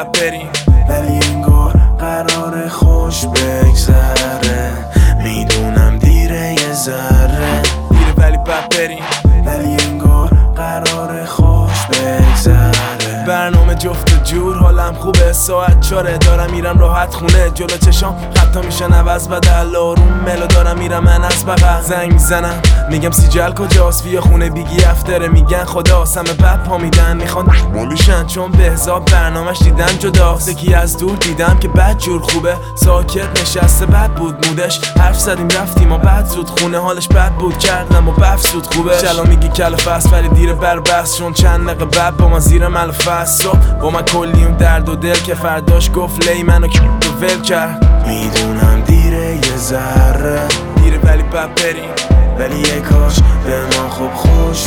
بد بریم، ولی انگار قرار خوش بگذره. میدونم دیره یه ذره، دیره ولی بد بریم، ولی انگار قرار خوش بگذره. برنامه جفت و جور، حالم خوبه، ساعت 4 دارم میرم راحت خونه. جلو چشام خطا میشن عوض بدل، آروم ملو دارم میرم من از بغل. زنگ میزنم میگم سیجل کجاست، بیا خونه بیگی افتره. میگن خدا همه بد پا میدن، میخوان مالوشن چون بهزاد برنامهش دیدن جداست. یکی از دور دیدم که بد جور خوبه، ساکت نشسته بد بود مودش. حرف زدیم رفتیم و بعد زود خونه، حالش بد بود کردم و بفسود خوبه. چلا میگی کلافست ولی دیر بر بس، چون چند دقیقه بعد با ما زیر ملافست. با من کلی اون درد و دل که فرداش گفت لی منو ول کرد. میدونم دیره یه ذره، دیره ولی بد بریم، ولی یه کاش به ما خوب خوش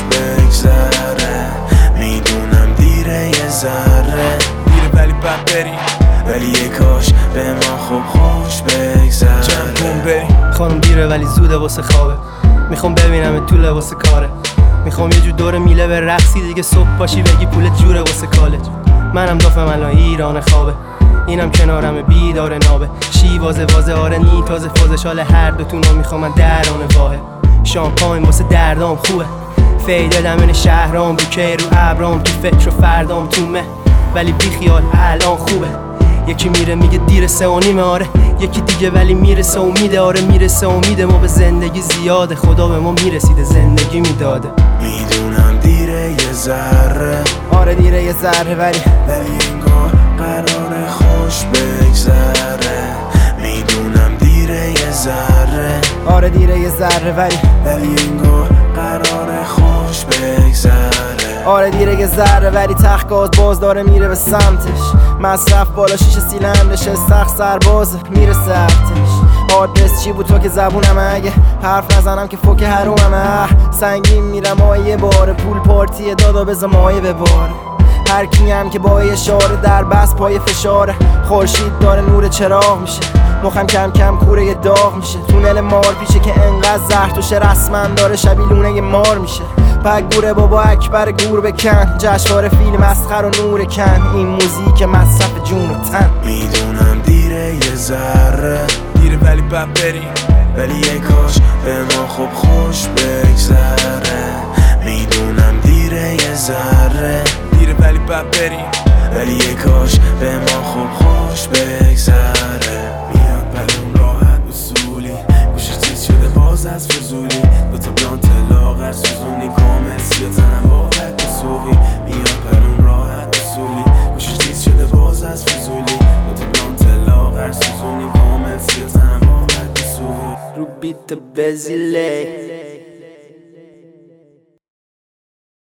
بگذره. میدونم دیره یه ذره، دیره ولی بد بریم، ولی یه کاش به ما خوب خوش بگذره. چند کن بریم. خانم دیره ولی زوده واسه خوابه، میخوام ببینم تو لباس کاره. میخوام یه جور دور میله به رقصی دیگه، صبح پاشی بگی پولت جوره واسه کالج. منم دافم الان ایران خوابه، اینم کنارم بیدار نابه. شیوازه آره نی تازه فازش، حال هر دوتونو میخوام من درانه واحد. شامپاین واسه دردام خوبه، فیده دمن شهرام، بوکه رو ابرام، تو فکر و فردام تو مه. ولی بی خیال الان خوبه، یکی میره میگه دیر 3:30 آره، یکی دیگه ولی میرسه امیده. آره میرسه امیده، ما به زندگی زیاده، خدا به ما میرسیده زندگی میداده. میدونم دیره یه ذره، آره دیره یه ذره، ولی انگار قرار خوش بگذره. میدونم دیره یه ذره، آره دیره یه ذره، ولی انگار قرار خوش بگذره. آره دیره یه ذره، ولی تخت باز داره میره به سمتش. مصرف بالا 6 سیلندرش، سخت سرباز میره سرتش. آدرس چی بود تو که زبونم، اگه حرف نزنم که فوک حرومم. سنگین میرم یه بار، پول پارتی دادا بزا مایه بباره. هر کی هم که با اشاره در بس پای فشاره. خورشید داره نور چراغ میشه، مخم کم کم کوره داغ میشه. تونل مار پیشه که انقدر زهر توشه، رسما داره شبیلونه یه مار میشه. پک گوره بابا اکبر گور بکن، جشنواره فیلم مسخر و نور کن. این موزیک مصرف جون و تن. میدونم دیره یه ذره، دیره ولی بد بریم، ولی یه کاش به ما خوب خوش بگذره. میدونم دیره یه ذره، دیره ولی بد بریم، ولی یه کاش به ما خوب خوش بگذره. میاد بلون راحت اصولی، گوشش تیز شده باز از فضولی. دوتا بلانت لاغر سوزونی کامل سیاتنم با حد سوقی. میاد بلون راحت اصولی، گوشش تیز شده باز از فضولی. دوتا بلانت لاغر سوزونی کامل سیاتنم با حد سوقی. رو بیت بزیله